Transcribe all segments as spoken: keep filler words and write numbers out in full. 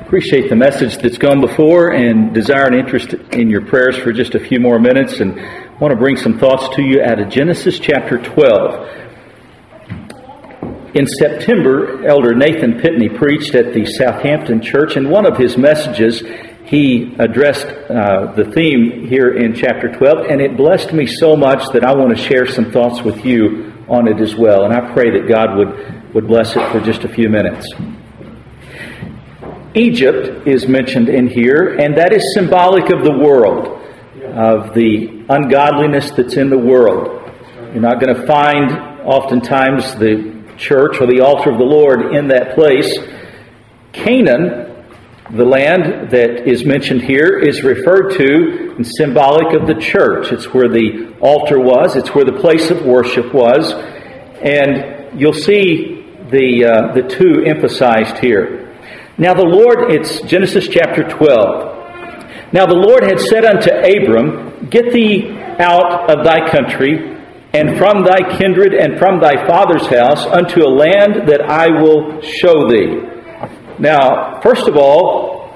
Appreciate the message that's gone before and desire and interest in your prayers for just a few more minutes, and want to bring some thoughts to you out of Genesis chapter twelve. In September, Elder Nathan Pitney preached at the Southampton Church, and one of his messages, he addressed uh, the theme here in chapter twelve, and it blessed me so much that I want to share some thoughts with you on it as well, and I pray that God would, would bless it for just a few minutes. Egypt is mentioned in here, and that is symbolic of the world, of the ungodliness that's in the world. You're not going to find oftentimes the church or the altar of the Lord in that place. Canaan, the land that is mentioned here, is referred to and symbolic of the church. It's where the altar was. It's where the place of worship was. And you'll see the uh, the two emphasized here. Now the Lord, it's Genesis chapter twelve. Now the Lord had said unto Abram, Get thee out of thy country, and from thy kindred, and from thy father's house, unto a land that I will show thee. Now, first of all,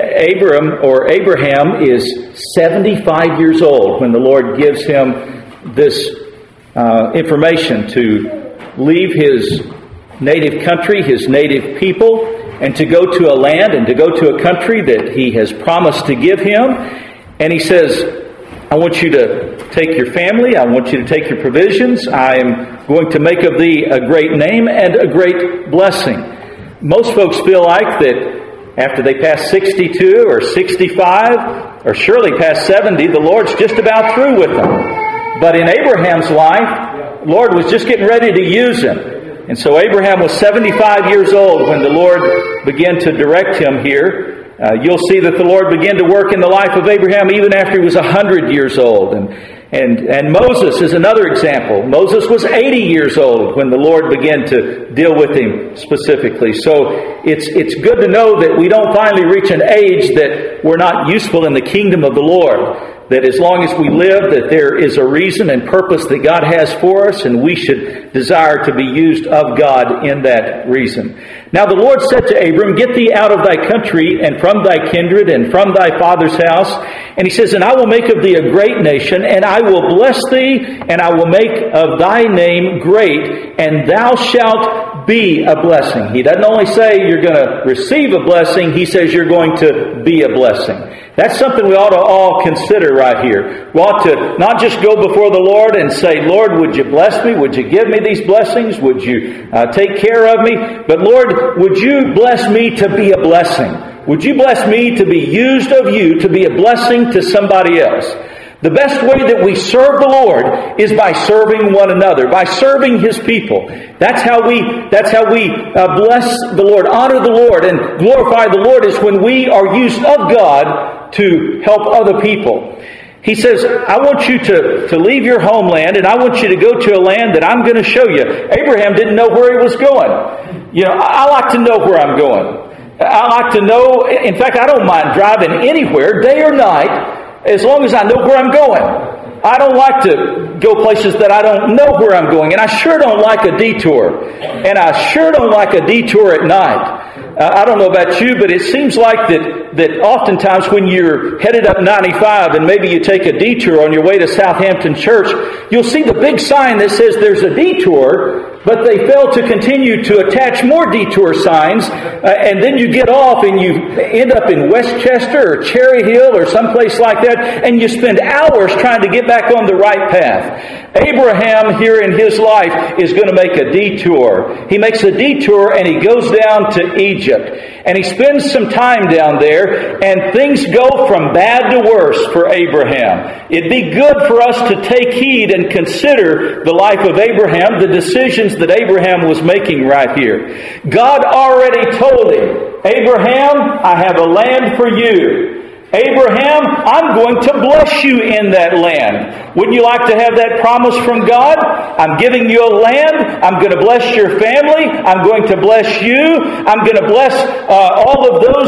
Abram or Abraham is seventy-five years old when the Lord gives him this uh, information to leave his native country, his native people, and to go to a land and to go to a country that he has promised to give him. And he says, I want you to take your family, I want you to take your provisions, I am going to make of thee a great name and a great blessing. Most folks feel like that after they pass sixty-two or sixty-five or surely past seventy, the Lord's just about through with them. But in Abraham's life, the Lord was just getting ready to use him. And so Abraham was seventy-five years old when the Lord began to direct him here. Uh, you'll see that the Lord began to work in the life of Abraham even after he was one hundred years old. And, and, and Moses is another example. Moses was eighty years old when the Lord began to deal with him specifically. So it's, it's good to know that we don't finally reach an age that we're not useful in the kingdom of the Lord. That as long as we live, that there is a reason and purpose that God has for us, and we should desire to be used of God in that reason. Now the Lord said to Abram, Get thee out of thy country, and from thy kindred, and from thy father's house. And he says, And I will make of thee a great nation, and I will bless thee, and I will make of thy name great, and thou shalt be a blessing. He doesn't only say you're going to receive a blessing, he says you're going to be a blessing. That's something we ought to all consider right here. We ought to not just go before the Lord and say, Lord, would you bless me? Would you give me these blessings? Would you uh, take care of me? But Lord, would you bless me to be a blessing? Would you bless me to be used of you to be a blessing to somebody else? The best way that we serve the Lord is by serving one another, by serving His people. That's how we, that's how we uh, bless the Lord, honor the Lord, and glorify the Lord, is when we are used of God to help other people. He says, I want you to, to leave your homeland, and I want you to go to a land that I'm going to show you. Abraham didn't know where he was going. You know, I, I like to know where I'm going. I like to know, in fact, I don't mind driving anywhere, day or night, as long as I know where I'm going. I don't like to go places that I don't know where I'm going. And I sure don't like a detour. And I sure don't like a detour at night. Uh, I don't know about you, but it seems like that, that oftentimes when you're headed up ninety-five and maybe you take a detour on your way to Southampton Church, you'll see the big sign that says there's a detour, but they fail to continue to attach more detour signs, uh, and then you get off and you end up in Westchester or Cherry Hill or someplace like that, and you spend hours trying to get back on the right path. Abraham here in his life is going to make a detour. He makes a detour and he goes down to Egypt. And he spends some time down there, and things go from bad to worse for Abraham. It'd be good for us to take heed and consider the life of Abraham, the decisions that Abraham was making right here. God already told him, Abraham, I have a land for you. Abraham, I'm going to bless you in that land. Wouldn't you like to have that promise from God? I'm giving you a land. I'm going to bless your family. I'm going to bless you. I'm going to bless uh, all of those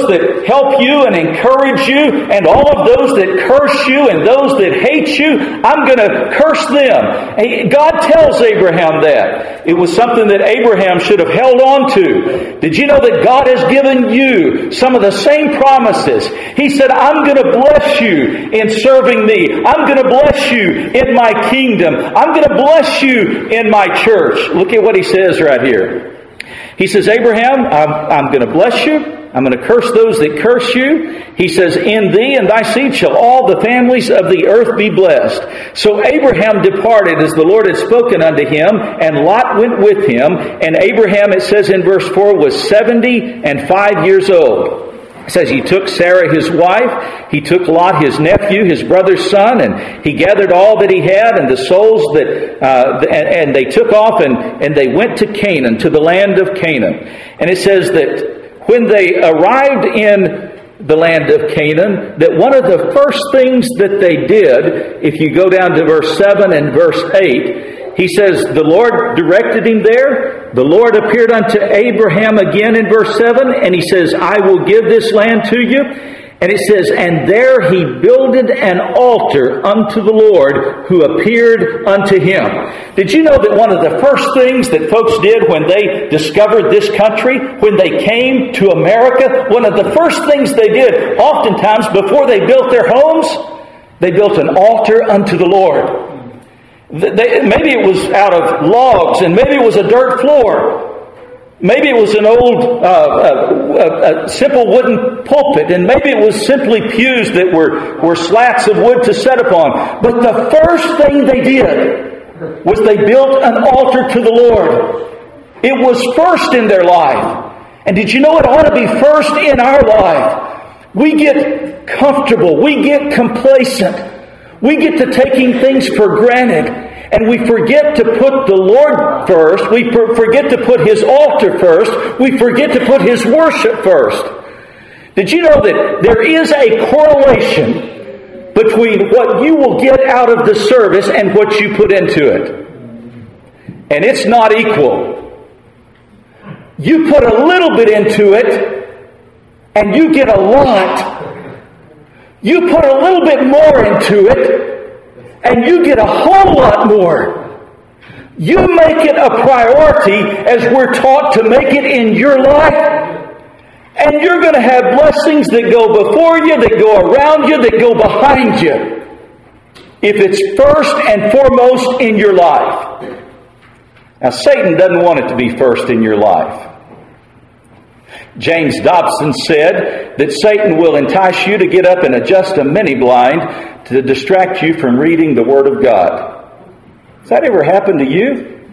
that help you and encourage you, and all of those that curse you and those that hate you, I'm going to curse them. God tells Abraham that. It was something that Abraham should have held on to. Did you know that God has given you some of the same promises? He said, I'm going to bless you in serving me. I'm going to bless you in my kingdom. I'm going to bless you in my church. Look at what he says right here. He says, Abraham, I'm, I'm going to bless you. I'm going to curse those that curse you. He says, in thee and thy seed shall all the families of the earth be blessed. So Abraham departed as the Lord had spoken unto him, and Lot went with him. And Abraham, it says in verse four, was seventy and five years old. It says he took Sarah his wife, he took Lot his nephew, his brother's son, and he gathered all that he had and the souls that, uh, and, and they took off and, and they went to Canaan, to the land of Canaan. And it says that when they arrived in the land of Canaan, that one of the first things that they did, if you go down to verse seven and verse eight, he says, the Lord directed him there. The Lord appeared unto Abraham again in verse seven, and he says, I will give this land to you. And it says, and there he builded an altar unto the Lord who appeared unto him. Did you know that one of the first things that folks did when they discovered this country, when they came to America, one of the first things they did, oftentimes before they built their homes, they built an altar unto the Lord. They, maybe it was out of logs, and maybe it was a dirt floor. Maybe it was an old, uh, uh, uh, simple wooden pulpit, and maybe it was simply pews that were, were slats of wood to set upon. But the first thing they did was they built an altar to the Lord. It was first in their life. And did you know it ought to be first in our life? We get comfortable. We get complacent. We get to taking things for granted, and we forget to put the Lord first. We forget to put His altar first. We forget to put His worship first. Did you know that there is a correlation between what you will get out of the service and what you put into it? And it's not equal. You put a little bit into it, and you get a lot. You put a little bit more into it, and you get a whole lot more. You make it a priority as we're taught to make it in your life, and you're going to have blessings that go before you, that go around you, that go behind you, if it's first and foremost in your life. Now, Satan doesn't want it to be first in your life. James Dobson said that Satan will entice you to get up and adjust a mini blind to distract you from reading the Word of God. Has that ever happened to you?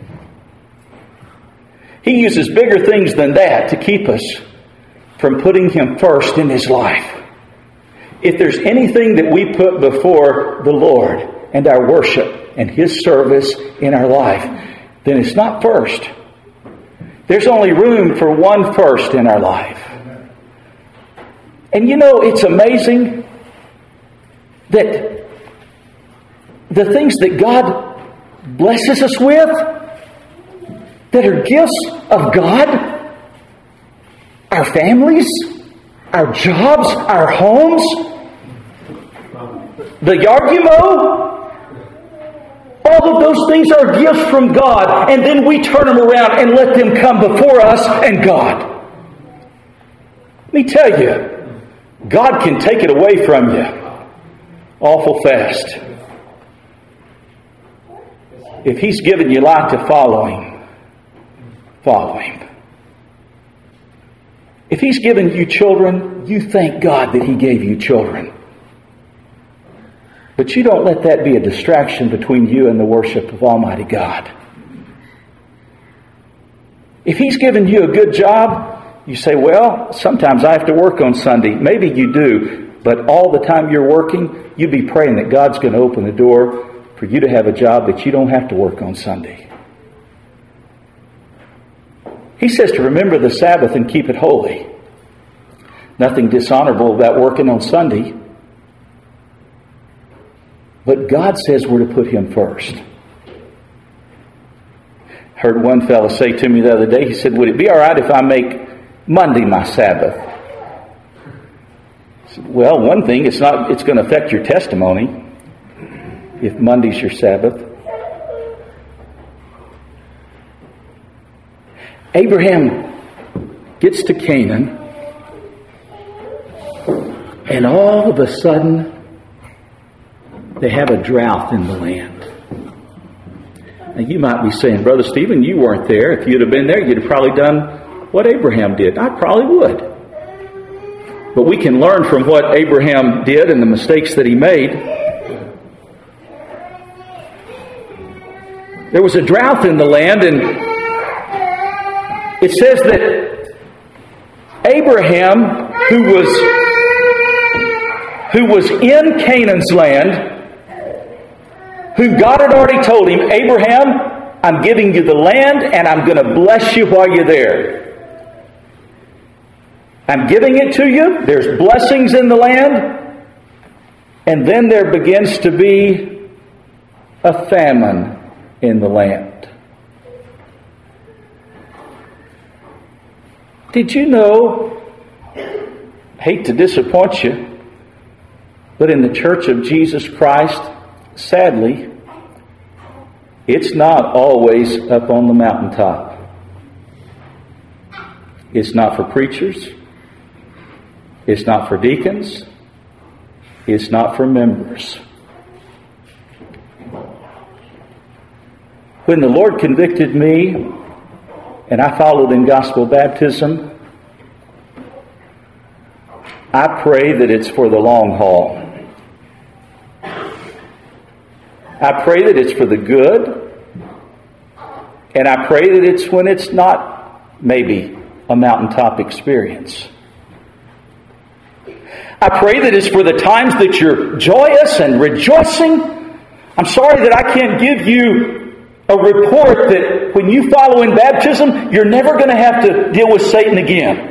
He uses bigger things than that to keep us from putting Him first in His life. If there's anything that we put before the Lord and our worship and His service in our life, then it's not first. There's only room for one first in our life. And you know, it's amazing that the things that God blesses us with, that are gifts of God, our families, our jobs, our homes, the yard you mow, all of those things are gifts from God, and then we turn them around and let them come before us and God. Let me tell you, God can take it away from you awful fast. If He's given you light to follow Him, follow Him. If He's given you children, you thank God that He gave you children. But you don't let that be a distraction between you and the worship of Almighty God. If He's given you a good job, you say, well, sometimes I have to work on Sunday. Maybe you do, but all the time you're working, you be praying that God's going to open the door for you to have a job that you don't have to work on Sunday. He says to remember the Sabbath and keep it holy. Nothing dishonorable about working on Sunday. But God says we're to put Him first. I heard one fellow say to me the other day, he said, would it be all right if I make Monday my Sabbath? Well, one thing, it's not. It's going to affect your testimony if Monday's your Sabbath. Abraham gets to Canaan, and all of a sudden, they have a drought in the land. Now, you might be saying, Brother Stephen, you weren't there. If you'd have been there, you'd have probably done what Abraham did. I probably would. But we can learn from what Abraham did and the mistakes that he made. There was a drought in the land, and it says that Abraham, who was who was in Canaan's land, who God had already told him, Abraham, I'm giving you the land and I'm going to bless you while you're there. I'm giving it to you. There's blessings in the land. And then there begins to be a famine in the land. Did you know, hate to disappoint you, but in the Church of Jesus Christ, sadly, it's not always up on the mountaintop. It's not for preachers. It's not for deacons. It's not for members. When the Lord convicted me and I followed in gospel baptism, I pray that it's for the long haul. I pray that it's for the good, and I pray that it's when it's not maybe a mountaintop experience. I pray that it's for the times that you're joyous and rejoicing. I'm sorry that I can't give you a report that when you follow in baptism, you're never going to have to deal with Satan again.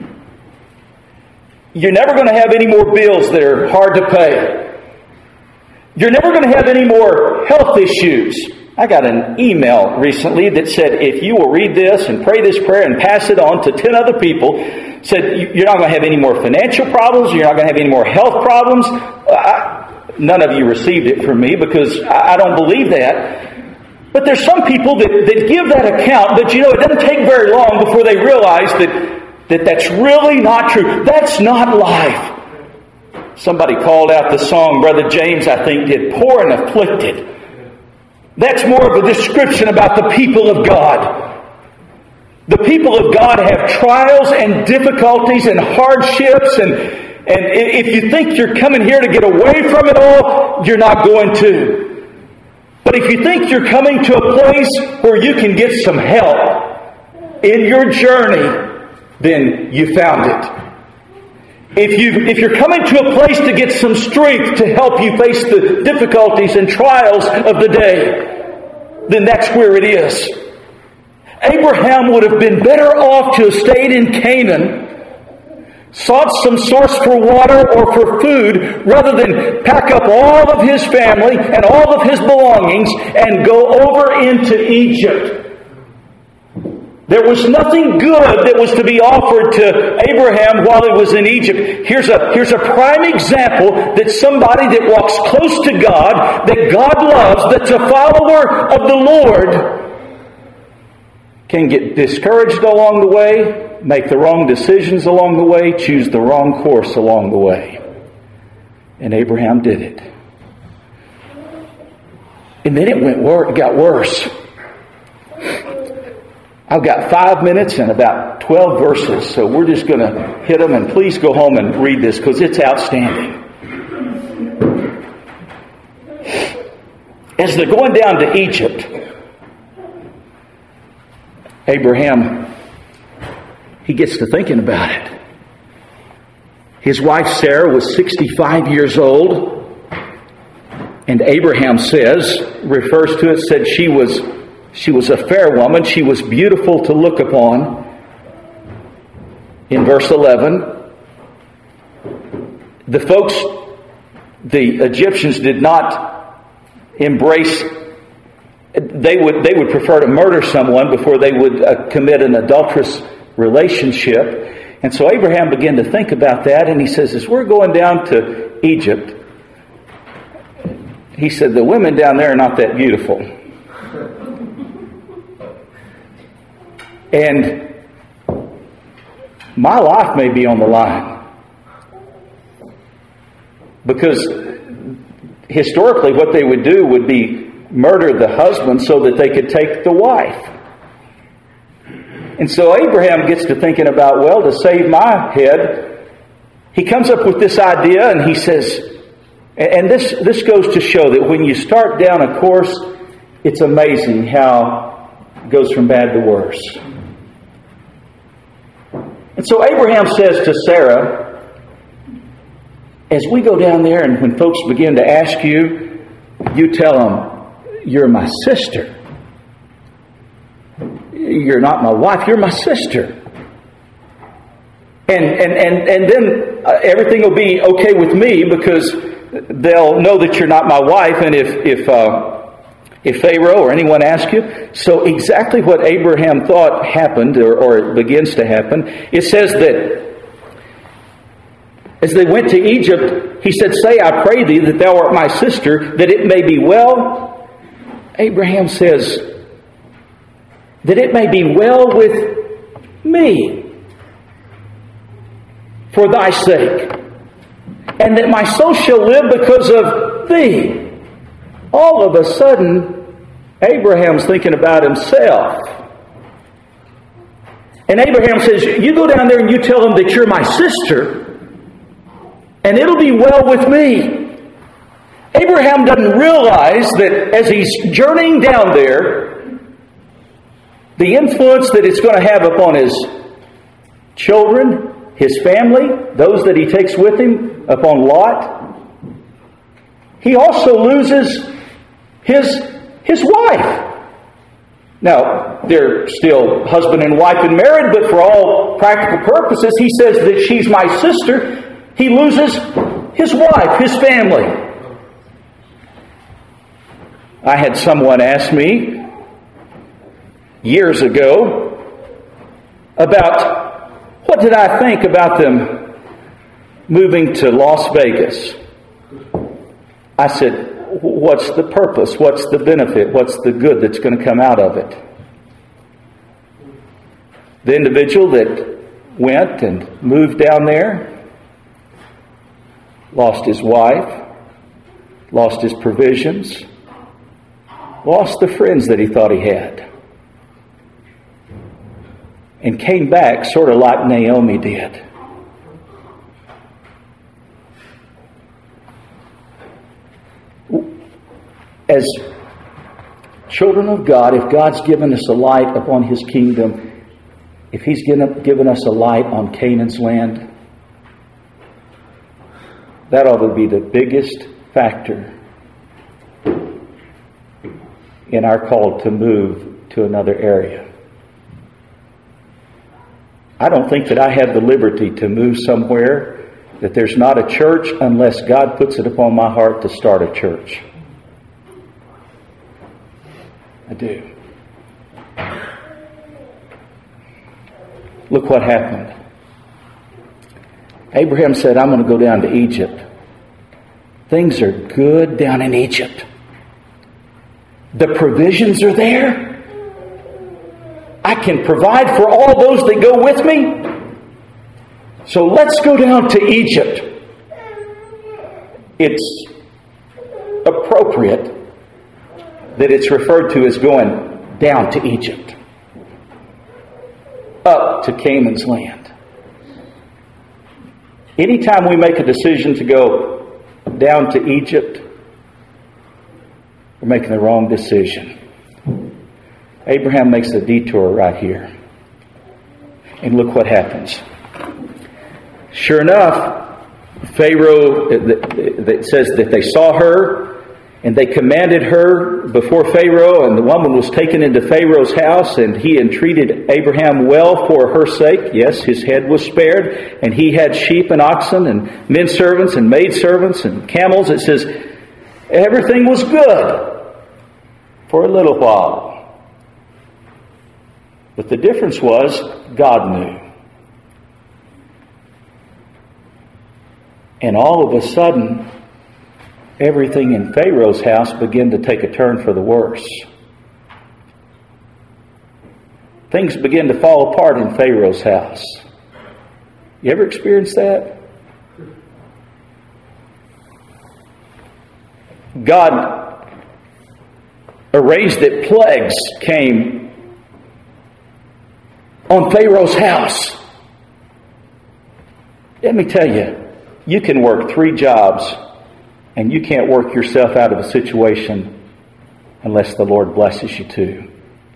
You're never going to have any more bills that are hard to pay. You're never going to have any more health issues. I got an email recently that said, if you will read this and pray this prayer and pass it on to ten other people, said you're not going to have any more financial problems, you're not going to have any more health problems. I, none of you received it from me because I, I don't believe that. But there's some people that, that give that account, but you know, it doesn't take very long before they realize that, that that's really not true. That's not life. Somebody called out the song, Brother James, I think, did, Poor and Afflicted. That's more of a description about the people of God. The people of God have trials and difficulties and hardships, and, and if you think you're coming here to get away from it all, you're not going to. But if you think you're coming to a place where you can get some help in your journey, then you found it. If, you, if you're coming to a place to get some strength to help you face the difficulties and trials of the day, then that's where it is. Abraham would have been better off to have stayed in Canaan, sought some source for water or for food, rather than pack up all of his family and all of his belongings and go over into Egypt. There was nothing good that was to be offered to Abraham while he was in Egypt. Here's a, here's a prime example that somebody that walks close to God, that God loves, that's a follower of the Lord, can get discouraged along the way, make the wrong decisions along the way, choose the wrong course along the way. And Abraham did it. And then it went wor- it got worse. I've got five minutes and about twelve verses, so we're just going to hit them, and please go home and read this because it's outstanding. As they're going down to Egypt, Abraham, he gets to thinking about it. His wife Sarah was sixty-five years old, and Abraham says, refers to it, said she was She was a fair woman. She was beautiful to look upon. In verse eleven, the folks, the Egyptians did not embrace, they would, they would prefer to murder someone before they would uh, commit an adulterous relationship. And so Abraham began to think about that, and he says, as we're going down to Egypt, he said, the women down there are not that beautiful. And my life may be on the line. Because historically what they would do would be murder the husband so that they could take the wife. And so Abraham gets to thinking about, well, to save my head, he comes up with this idea, and he says, and this, this goes to show that when you start down a course, it's amazing how it goes from bad to worse. And so Abraham says to Sarah, as we go down there and when folks begin to ask you, you tell them, you're my sister. You're not my wife, you're my sister. And and and, and then uh, everything will be okay with me because they'll know that you're not my wife. And if if uh, if Pharaoh or anyone asks you, so exactly what Abraham thought happened, or, or it begins to happen, it says that as they went to Egypt, he said, say, I pray thee that thou art my sister, that it may be well. Abraham says, that it may be well with me for thy sake, and that my soul shall live because of thee. All of a sudden, Abraham's thinking about himself. And Abraham says, you go down there and you tell them that you're my sister, and it'll be well with me. Abraham doesn't realize that as he's journeying down there, the influence that it's going to have upon his children, his family, those that he takes with him, upon Lot, he also loses his, his wife. Now, they're still husband and wife and married, but for all practical purposes, he says that she's my sister. He loses his wife, his family. I had someone ask me years ago about what did I think about them moving to Las Vegas. I said, what's the purpose? What's the benefit? What's the good that's going to come out of it? The individual that went and moved down there lost his wife, lost his provisions, lost the friends that he thought he had, and came back sort of like Naomi did. As children of God, if God's given us a light upon His kingdom, if He's given us a light on Canaan's land, that ought to be the biggest factor in our call to move to another area. I don't think that I have the liberty to move somewhere that there's not a church unless God puts it upon my heart to start a church. I do. Look what happened. Abraham said, I'm going to go down to Egypt. Things are good down in Egypt. The provisions are there. I can provide for all those that go with me. So let's go down to Egypt. It's appropriate that it's referred to as going down to Egypt, up to Canaan's land. Anytime we make a decision to go down to Egypt, we're making the wrong decision. Abraham makes a detour right here. And look what happens. Sure enough, Pharaoh, it says that they saw her and they commanded her before Pharaoh, and the woman was taken into Pharaoh's house, and he entreated Abraham well for her sake. Yes, his head was spared, and he had sheep and oxen and men servants and maid servants and camels. It says everything was good for a little while. But the difference was God knew. And all of a sudden, everything in Pharaoh's house began to take a turn for the worse. Things began to fall apart in Pharaoh's house. You ever experienced that? God arranged that plagues came on Pharaoh's house. Let me tell you, you can work three jobs and you can't work yourself out of a situation unless the Lord blesses you to.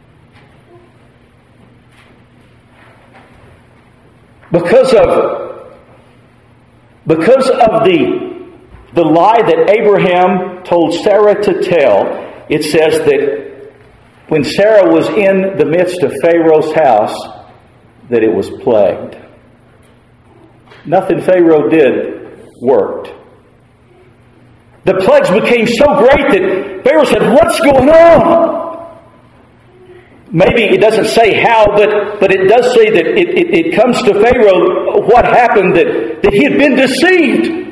Because of, because of the, the lie that Abraham told Sarah to tell, it says that when Sarah was in the midst of Pharaoh's house, that it was plagued. Nothing Pharaoh did worked. The plagues became so great that Pharaoh said, "What's going on?" Maybe it doesn't say how, but, but it does say that it, it, it comes to Pharaoh what happened, that, that he had been deceived.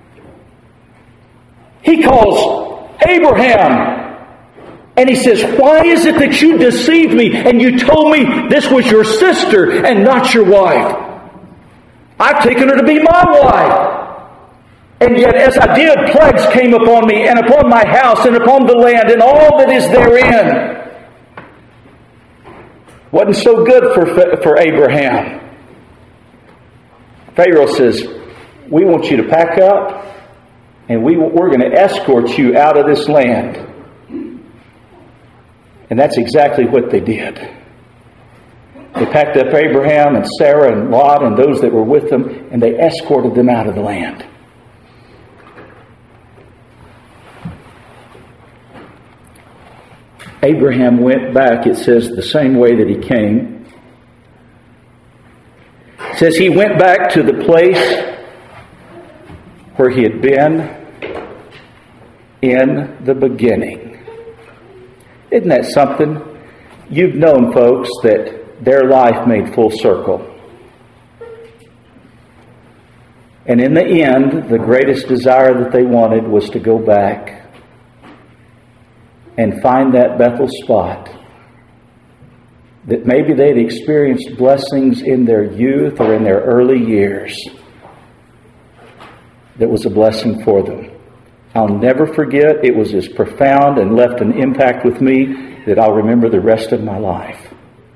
He calls Abraham and he says, "Why is it that you deceived me and you told me this was your sister and not your wife? I've taken her to be my wife. And yet as I did, plagues came upon me and upon my house and upon the land and all that is therein." Wasn't so good for, for Abraham. Pharaoh says, "We want you to pack up and we, we're going to escort you out of this land." And that's exactly what they did. They packed up Abraham and Sarah and Lot and those that were with them, and they escorted them out of the land. Abraham went back, it says, the same way that he came. It says he went back to the place where he had been in the beginning. Isn't that something? You've known folks that their life made full circle. And in the end, the greatest desire that they wanted was to go back and find that Bethel spot that maybe they'd experienced blessings in their youth or in their early years that was a blessing for them. I'll never forget, it was as profound and left an impact with me that I'll remember the rest of my life.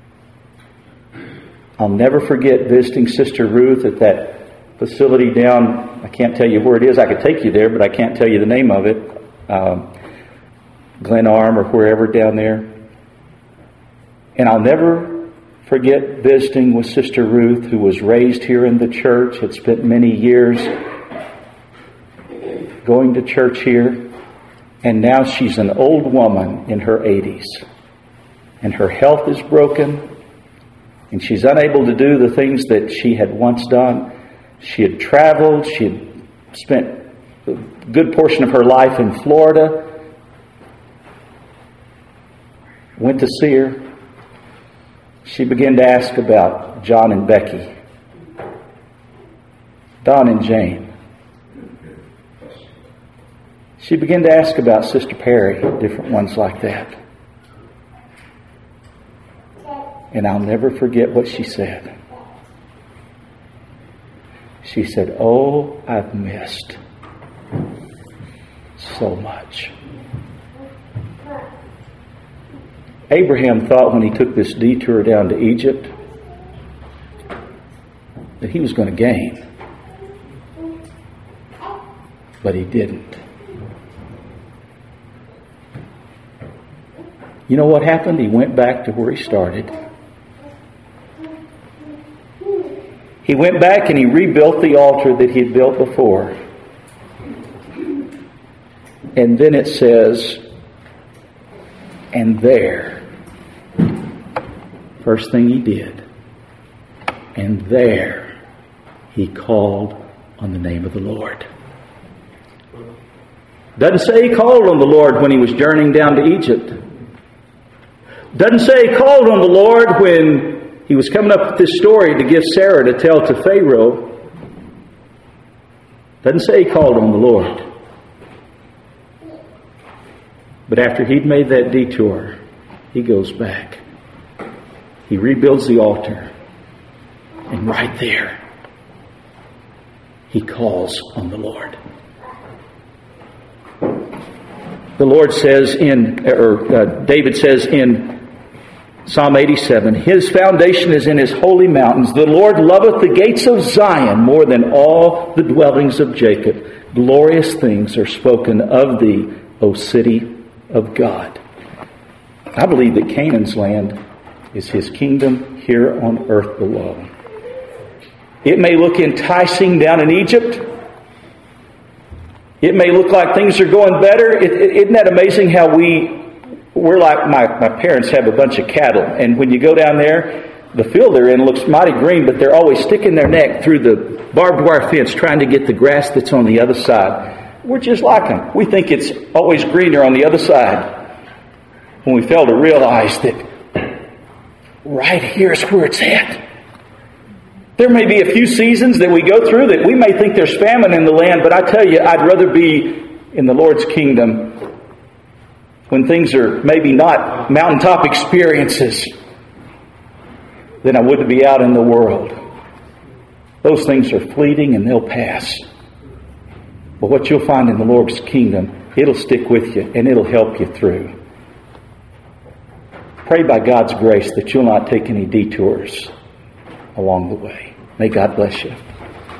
I'll never forget visiting Sister Ruth at that facility down, I can't tell you where it is, I could take you there, but I can't tell you the name of it. Um, Glen Arm or wherever down there. And I'll never forget visiting with Sister Ruth, who was raised here in the church, had spent many years going to church here, and now she's an old woman in her eighties. And her health is broken, and she's unable to do the things that she had once done. She had traveled, she had spent a good portion of her life in Florida. Went to see her. She began to ask about John and Becky, Don and Jane. She began to ask about Sister Perry, different ones like that. And I'll never forget what she said. She said, "Oh, I've missed so much." Abraham thought when he took this detour down to Egypt that he was going to gain. But he didn't. You know what happened? He went back to where he started. He went back and he rebuilt the altar that he had built before. And then it says, and there, first thing he did, and there he called on the name of the Lord. Doesn't say he called on the Lord when he was journeying down to Egypt. Doesn't say he called on the Lord when he was coming up with this story to give Sarah to tell to Pharaoh. Doesn't say he called on the Lord. But after he'd made that detour, he goes back. He rebuilds the altar. And right there, he calls on the Lord. The Lord says in, or uh, David says in Psalm eighty-seven, His foundation is in His holy mountains. The Lord loveth the gates of Zion more than all the dwellings of Jacob. Glorious things are spoken of thee, O city of God. I believe that Canaan's land is His kingdom here on earth below. It may look enticing down in Egypt. It may look like things are going better. It, it, isn't that amazing how we, we're like, my, my parents have a bunch of cattle. And when you go down there, the field they're in looks mighty green, but they're always sticking their neck through the barbed wire fence trying to get the grass that's on the other side. We're just like them. We think it's always greener on the other side. When we fail to realize that right here is where it's at. There may be a few seasons that we go through that we may think there's famine in the land, but I tell you, I'd rather be in the Lord's kingdom when things are maybe not mountaintop experiences than I would to be out in the world. Those things are fleeting and they'll pass. But what you'll find in the Lord's kingdom, it'll stick with you and it'll help you through. Pray by God's grace that you'll not take any detours along the way. May God bless you.